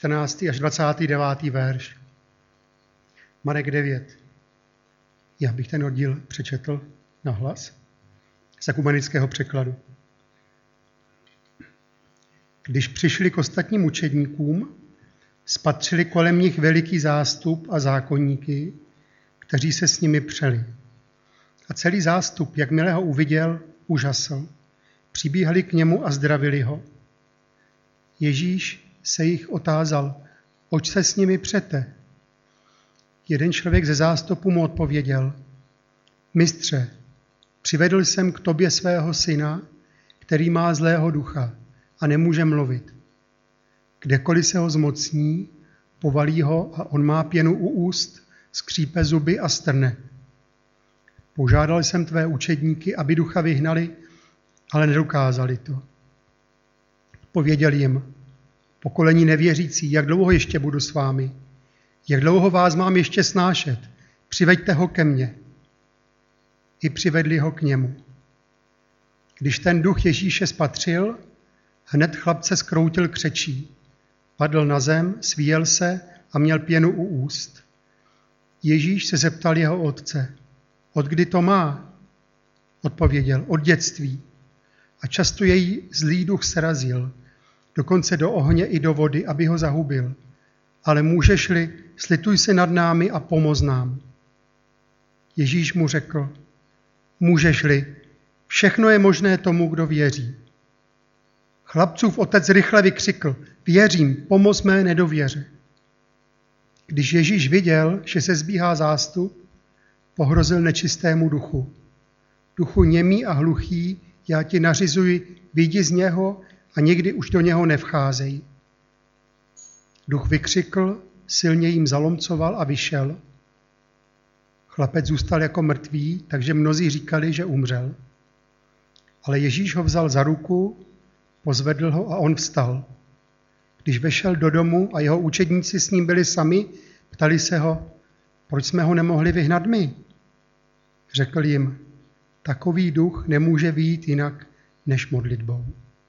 14. až 29. verš. Marek 9. Já bych ten oddíl přečetl nahlas z ekumenického překladu. Když přišli k ostatním učedníkům, spatřili kolem nich veliký zástup a zákonníky, kteří se s nimi přeli. A celý zástup, jakmile ho uviděl, užasl. Přibíhali k němu a zdravili ho. Ježíš se jich otázal, oč se s nimi přete? Jeden člověk ze zástupu mu odpověděl, mistře, přivedl jsem k tobě svého syna, který má zlého ducha a nemůže mluvit. Kdekoliv se ho zmocní, povalí ho a on má pěnu u úst, skřípe zuby a strne. Požádal jsem tvé učedníky, aby ducha vyhnali, ale nedokázali to. Pověděl jim, pokolení nevěřící, jak dlouho ještě budu s vámi? Jak dlouho vás mám ještě snášet? Přiveďte ho ke mně. I přivedli ho k němu. Když ten duch Ježíše spatřil, hned chlapce zkroutil křečí. Padl na zem, svíjel se a měl pěnu u úst. Ježíš se zeptal jeho otce, od kdy to má? Odpověděl, od dětství. A často jej zlý duch srazil, dokonce do ohně i do vody, aby ho zahubil. Ale můžeš-li, slituj se nad námi a pomoz nám. Ježíš mu řekl, můžeš-li, všechno je možné tomu, kdo věří. Chlapcův otec rychle vykřikl, věřím, pomoz mé nedověře. Když Ježíš viděl, že se zbíhá zástup, pohrozil nečistému duchu. Duchu němý a hluchý, já ti nařizuji, vyjdi z něho a nikdy už do něho nevcházej. Duch vykřikl, silně jim zalomcoval a vyšel. Chlapec zůstal jako mrtvý, takže mnozí říkali, že umřel. Ale Ježíš ho vzal za ruku, pozvedl ho a on vstal. Když vešel do domu a jeho učedníci s ním byli sami, ptali se ho, proč jsme ho nemohli vyhnat my? Řekl jim, takový duch nemůže vyjít jinak než modlitbou.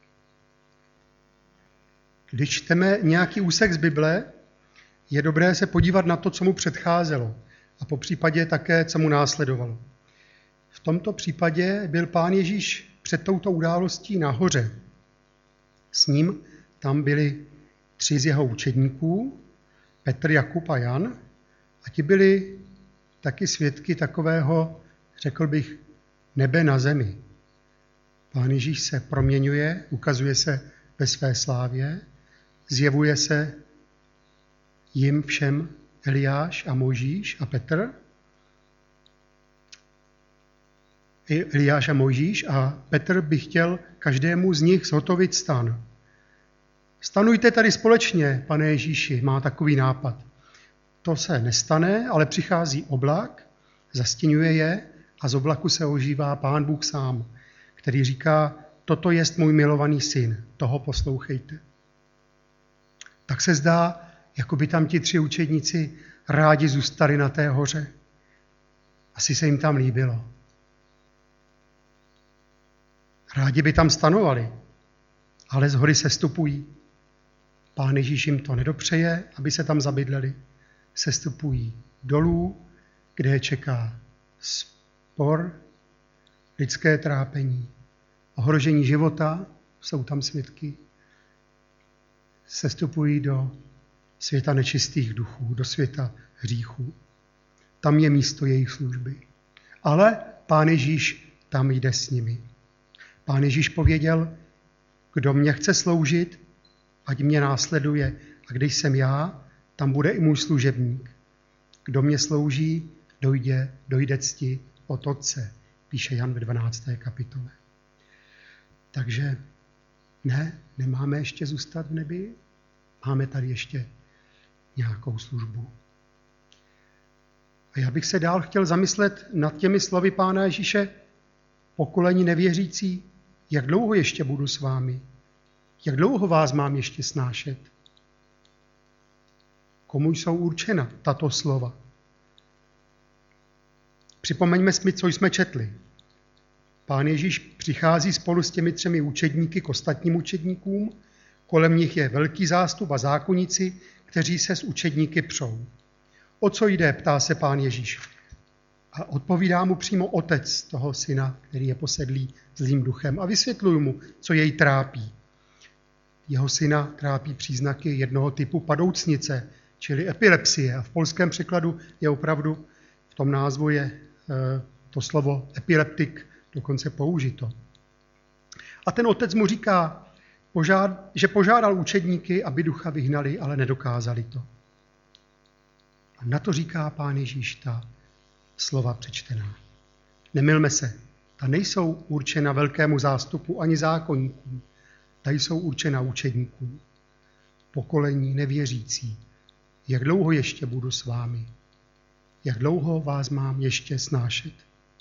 Když čteme nějaký úsek z Bible, je dobré se podívat na to, co mu předcházelo a po případě také, co mu následovalo. V tomto případě byl Pán Ježíš před touto událostí nahoře. S ním tam byli 3 z jeho učedníků, Petr, Jakub a Jan, a ti byli taky svědky takového, řekl bych, nebe na zemi. Pán Ježíš se proměňuje, ukazuje se ve své slávě, zjevuje se jim všem Eliáš a Mojžíš a Petr. Eliáš a Mojžíš a Petr by chtěl každému z nich zhotovit stan. Stanujte tady společně, pane Ježíši, má takový nápad. To se nestane, ale přichází oblak, zastěňuje je a z oblaku se ožívá Pán Bůh sám, který říká, toto jest můj milovaný syn, toho poslouchejte. Tak se zdá, jako by tam ti 3 učedníci rádi zůstali na té hoře. Asi se jim tam líbilo. Rádi by tam stanovali, ale z hory sestupují. Pán Ježíš jim to nedopřeje, aby se tam zabydleli. Sestupují dolů, kde je čeká spor, lidské trápení, ohrožení života, jsou tam svědky. Sestupují do světa nečistých duchů, do světa hříchů. Tam je místo jejich služby. Ale Pán Ježíš tam jde s nimi. Pán Ježíš pověděl, kdo mě chce sloužit, ať mě následuje. A když jsem já, tam bude i můj služebník. Kdo mě slouží, dojde cti od Otce, píše Jan ve 12. kapitole. Takže nemáme ještě zůstat v nebi, máme tady ještě nějakou službu. A já bych se dál chtěl zamyslet nad těmi slovy Pána Ježíše, pokolení nevěřící, jak dlouho ještě budu s vámi? Jak dlouho vás mám ještě snášet? Komu jsou určena tato slova? Připomeňme si, co jsme četli. Pán Ježíš přichází spolu s těmi 3 učedníky k ostatním učedníkům, k kolem nich je velký zástup a zákonníci, kteří se s učedníky přou. O co jde, ptá se Pán Ježíš. A odpovídá mu přímo otec toho syna, který je posedlý zlým duchem. A vysvětluji mu, co jej trápí. Jeho syna trápí příznaky jednoho typu padoucnice, čili epilepsie. A v polském překladu je opravdu, v tom názvu je to slovo epileptik dokonce použito. A ten otec mu říká, že požádal učedníky, aby ducha vyhnali, ale nedokázali to. A na to říká Pán Ježíš ta slova přečtená. Nemylme se, ta nejsou určena velkému zástupu ani zákonníkům, ta jsou určena učedníkům, pokolení nevěřící. Jak dlouho ještě budu s vámi? Jak dlouho vás mám ještě snášet?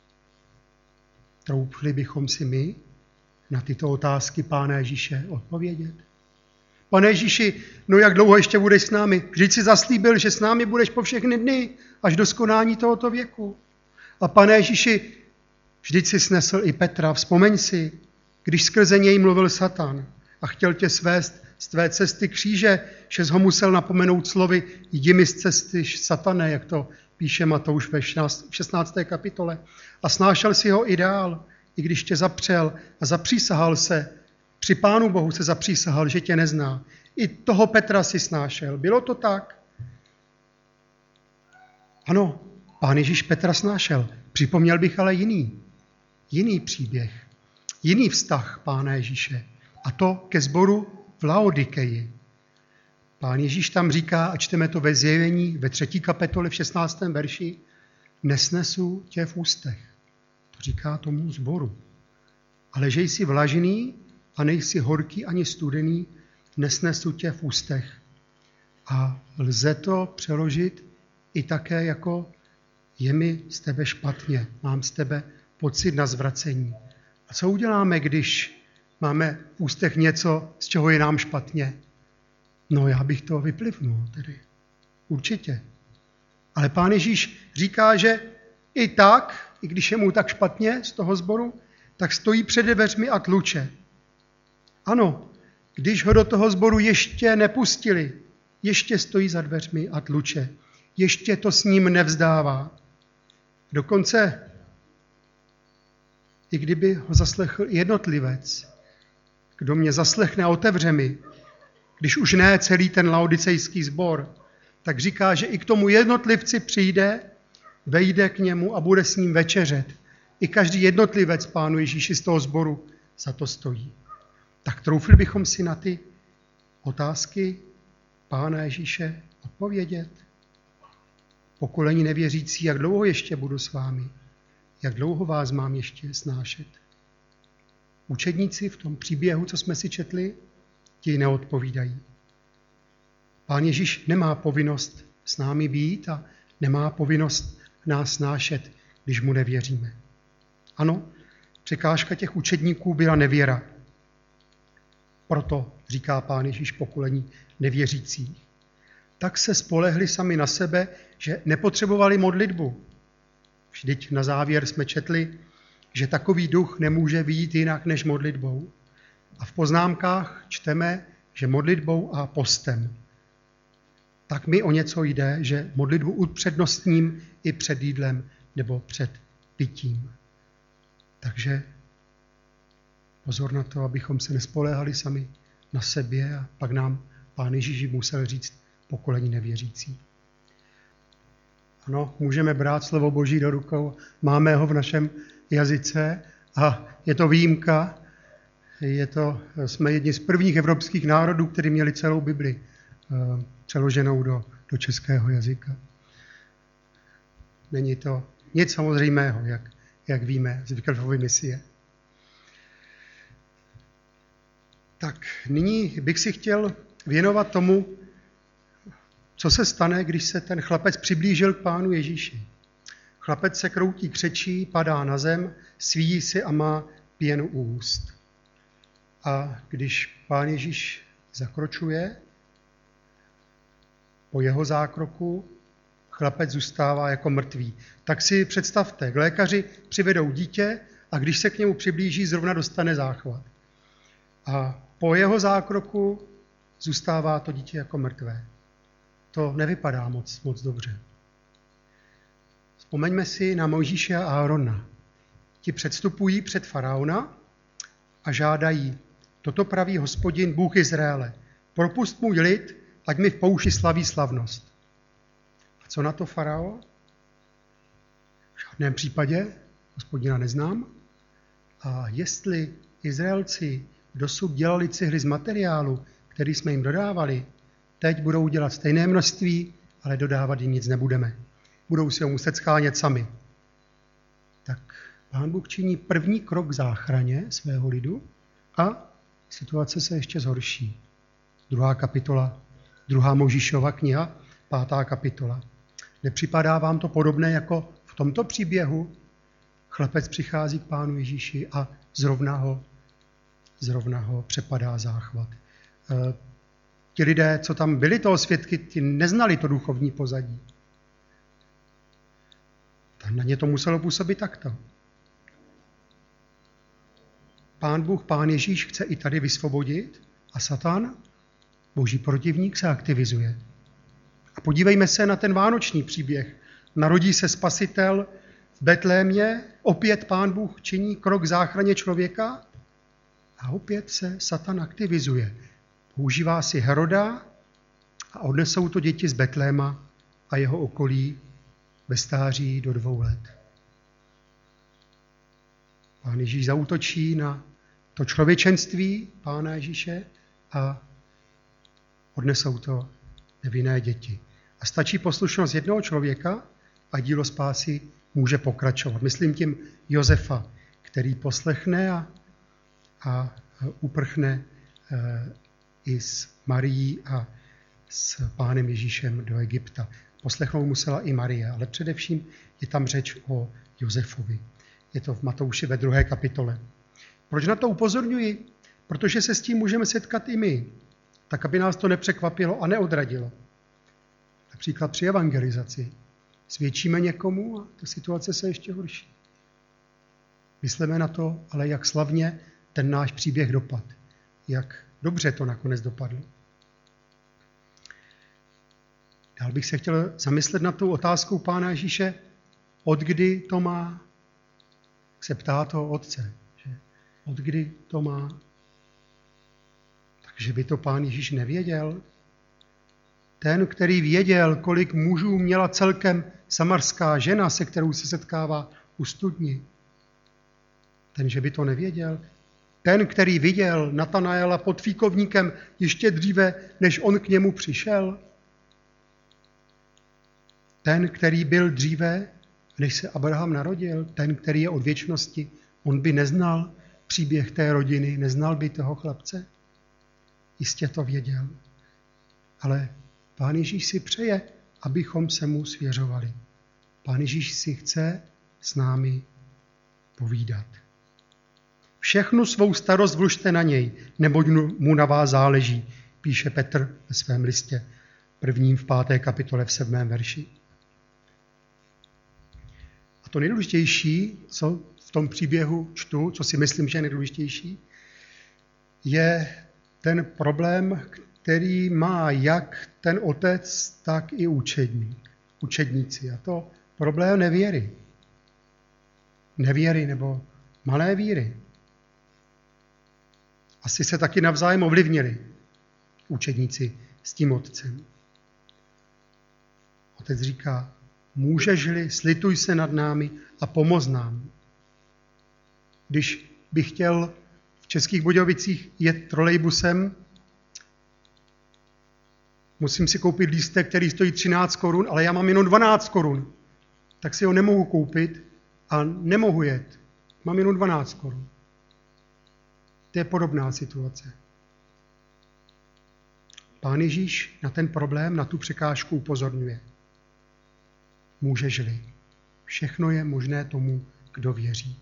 Troufli bychom si my na tyto otázky Pána Ježíše odpovědět? Pane Ježíši, no jak dlouho ještě budeš s námi? Vždyť jsi zaslíbil, že s námi budeš po všechny dny, až do skonání tohoto věku. A Pane Ježíši, vždyť jsi snesl i Petra, vzpomeň si, když skrze něj mluvil Satan a chtěl tě svést z tvé cesty kříže, že jsi ho musel napomenout slovy, jdi mi z cesty, Satane, jak to píše Matouš ve 16. kapitole. A snášel si ho i dál, i když tě zapřel a zapřísahal se, při Pánu Bohu se zapřísahal, že tě nezná. I toho Petra si snášel. Bylo to tak? Ano, Pán Ježíš Petra snášel. Připomněl bych ale jiný příběh, jiný vztah Pána Ježíše. A to ke sboru v Laodikeji. Pán Ježíš tam říká, a čteme to ve Zjevení, ve 3. kapitole v 16. verši, nesnesu tě v ústech. To říká tomu sboru. Ale že jsi vlažný a nejsi horký ani studený, nesnesu tě v ústech. A lze to přeložit i také jako je mi z tebe špatně, mám z tebe pocit na zvracení. A co uděláme, když máme v ústech něco, z čeho je nám špatně? No, já bych to vyplivnul tedy. Určitě. Ale Pán Ježíš říká, že i tak, i když je mu tak špatně z toho sboru, tak stojí před dveřmi a tluče. Ano, když ho do toho sboru ještě nepustili, ještě stojí za dveřmi a tluče. Ještě to s ním nevzdává. Dokonce, i kdyby ho zaslechl jednotlivec, kdo mě zaslechne a otevře mi, když už ne celý ten laodicejský sbor, tak říká, že i k tomu jednotlivci přijde, vejde k němu a bude s ním večeřet. I každý jednotlivec Pánu Ježíši z toho sboru za to stojí. Tak troufli bychom si na ty otázky Pána Ježíše odpovědět. Pokolení nevěřící, jak dlouho ještě budu s vámi? Jak dlouho vás mám ještě snášet? Učedníci v tom příběhu, co jsme si četli, ti neodpovídají. Pán Ježíš nemá povinnost s námi být a nemá povinnost nás snášet, když mu nevěříme. Ano, překážka těch učedníků byla nevěra. Proto říká Pán Ježíš pokolení nevěřících. Tak se spolehli sami na sebe, že nepotřebovali modlitbu. Vždyť na závěr jsme četli, že takový duch nemůže vyjít jinak než modlitbou. A v poznámkách čteme, že modlitbou a postem. Tak mi o něco jde, že modlitbu upřednostním i před jídlem nebo před pitím. Takže pozor na to, abychom se nespoléhali sami na sebe a pak nám Pán Ježíš musel říct pokolení nevěřící. Ano, můžeme brát slovo Boží do rukou, máme ho v našem jazyce a je to výjimka. Jsme jedni z prvních evropských národů, kteří měli celou Bibli přeloženou do českého jazyka. Není to nic samozřejmého, jak víme z Wyclifovy misie. Tak nyní bych si chtěl věnovat tomu, co se stane, když se ten chlapec přiblížil k Pánu Ježíši. Chlapec se kroutí, křečí, padá na zem, svíjí si a má pěnu u úst. A když Pán Ježíš zakročuje, po jeho zákroku chlapec zůstává jako mrtvý. Tak si představte, k lékaři přivedou dítě a když se k němu přiblíží, zrovna dostane záchvat. A po jeho zákroku zůstává to dítě jako mrtvé. To nevypadá moc dobře. Vzpomeňme si na Mojžíše a Árona. Ti předstupují před faraona a žádají: toto praví Hospodin, Bůh Izraele, propust můj lid, ať mi v poušti slaví slavnost. A co na to faraon? V žádném případě Hospodina neznám. A jestli Izraelci dosud dělali cihly z materiálu, který jsme jim dodávali, teď budou dělat stejné množství, ale dodávat jim nic nebudeme. Budou si ho muset shánět sami. Tak Pán Bůh činí první krok k záchraně svého lidu a situace se ještě zhorší. 2. kapitola, 2. Mojžíšova kniha, 5. kapitola. Nepřipadá vám to podobné jako v tomto příběhu? Chlapec přichází k Pánu Ježíši a zrovna ho přepadá záchvat. Ti lidé, co tam byli toho svědky, ti neznali to duchovní pozadí. Tam na ně to muselo působit takto. Pán Bůh, Pán Ježíš chce i tady vysvobodit a Satan, boží protivník, se aktivizuje. A podívejme se na ten vánoční příběh. Narodí se Spasitel v Betlémě, opět Pán Bůh činí krok k záchraně člověka a opět se Satan aktivizuje. Používá si Heroda a odnesou to děti z Betléma a jeho okolí ve stáří do 2 let. Pán Ježíš zaútočí na to člověčenství Pána Ježíše a odnesou to nevinné děti. A stačí poslušnost jednoho člověka a dílo spásy může pokračovat. Myslím tím Josefa, který poslechne a uprchne i s Marií a s Pánem Ježíšem do Egypta. Poslechnout musela i Marie, ale především je tam řeč o Josefovi. Je to v Matouši ve 2. kapitole. Proč na to upozorňuji? Protože se s tím můžeme setkat i my, tak aby nás to nepřekvapilo a neodradilo. Například při evangelizaci. Svědčíme někomu a ta situace se ještě horší. Myslíme na to, ale jak slavně ten náš příběh dopadl. Jak dobře to nakonec dopadlo. Dál bych se chtěl zamyslet nad tou otázkou Pána Ježíše, od kdy to má, se ptá toho otce, že od kdy to má. Takže by to Pán Ježíš nevěděl. Ten, který věděl, kolik mužů měla celkem samarská žena, se kterou se setkává u studni. Ten, že by to nevěděl. Ten, který viděl Natanaela pod fíkovníkem ještě dříve, než on k němu přišel. Ten, který byl dříve, než se Abraham narodil. Ten, který je od věčnosti. On by neznal příběh té rodiny, neznal by toho chlapce. Jistě to věděl. Ale Pán Ježíš si přeje, abychom se mu svěřovali. Pán Ježíš si chce s námi povídat. Všechnu svou starost vložte na něj, neboť mu na vás záleží, píše Petr ve svém listě, 1. v 5. kapitole v 7. verši. A to nejdůležitější, co v tom příběhu čtu, co si myslím, že je nejdůležitější, je ten problém, který má jak ten otec, tak i učedníci. A to problém nevěry. Nevěry nebo malé víry. Asi se taky navzájem ovlivnili učedníci s tím otcem. Otec říká, můžeš-li, slituj se nad námi a pomoz nám. Když bych chtěl v Českých Budějovicích jet trolejbusem, musím si koupit lístek, který stojí 13 korun, ale já mám jenom 12 korun. Tak si ho nemohu koupit a nemohu jet. Mám jenom 12 korun. To je podobná situace. Pán Ježíš na ten problém, na tu překážku upozorňuje. Můžeš-li. Všechno je možné tomu, kdo věří.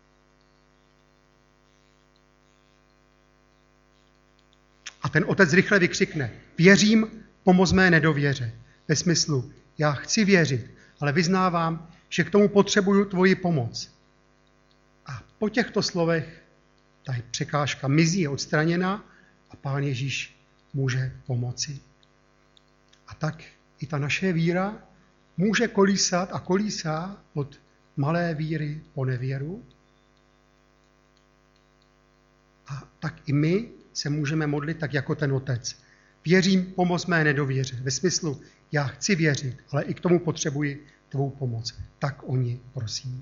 A ten otec rychle vykřikne, věřím, pomoz mé nedověře. Ve smyslu, já chci věřit, ale vyznávám, že k tomu potřebuju tvoji pomoc. A po těchto slovech ta překážka mizí, je odstraněna a Pán Ježíš může pomoci. A tak i ta naše víra může kolísat a kolísá od malé víry po nevěru. A tak i my se můžeme modlit tak jako ten otec. Věřím, pomoz mé nedověře. Ve smyslu, já chci věřit, ale i k tomu potřebuji tvou pomoc. Tak o ní prosím.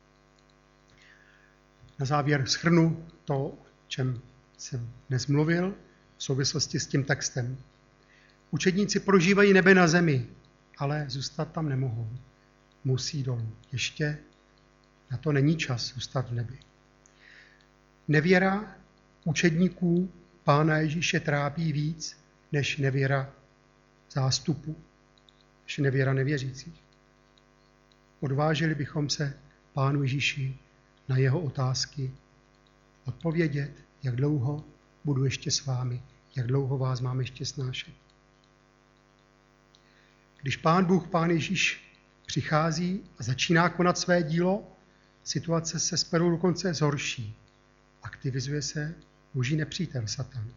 Na závěr shrnu to, o čem jsem dnes mluvil v souvislosti s tím textem. Učedníci prožívají nebe na zemi, ale zůstat tam nemohou. Musí dolů. Ještě na to není čas zůstat v nebi. Nevěra učedníků Pána Ježíše trápí víc než nevěra zástupu, než nevěra nevěřících. Odvážili bychom se Pánu Ježíši na jeho otázky odpovědět, jak dlouho budu ještě s vámi, jak dlouho vás mám ještě snášet. Když Pán Bůh, Pán Ježíš přichází a začíná konat své dílo, situace se s Perou dokonce zhorší. Aktivizuje se boží nepřítel Satan.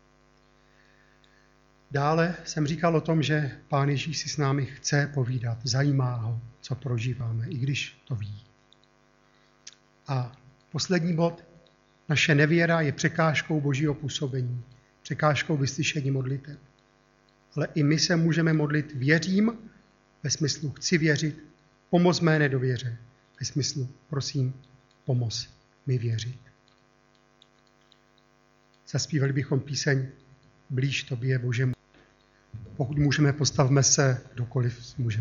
Dále jsem říkal o tom, že Pán Ježíš si s námi chce povídat, zajímá ho, co prožíváme, i když to ví. A poslední bod, naše nevěra je překážkou božího působení, překážkou vyslyšení modlitev. Ale i my se můžeme modlit věřím, ve smyslu chci věřit, pomoz mé nedověře, ve smyslu prosím, pomoz mi věřit. Zaspívali bychom píseň Blíž tobě, Bože. Pokud můžeme, postavme se, kdokoliv může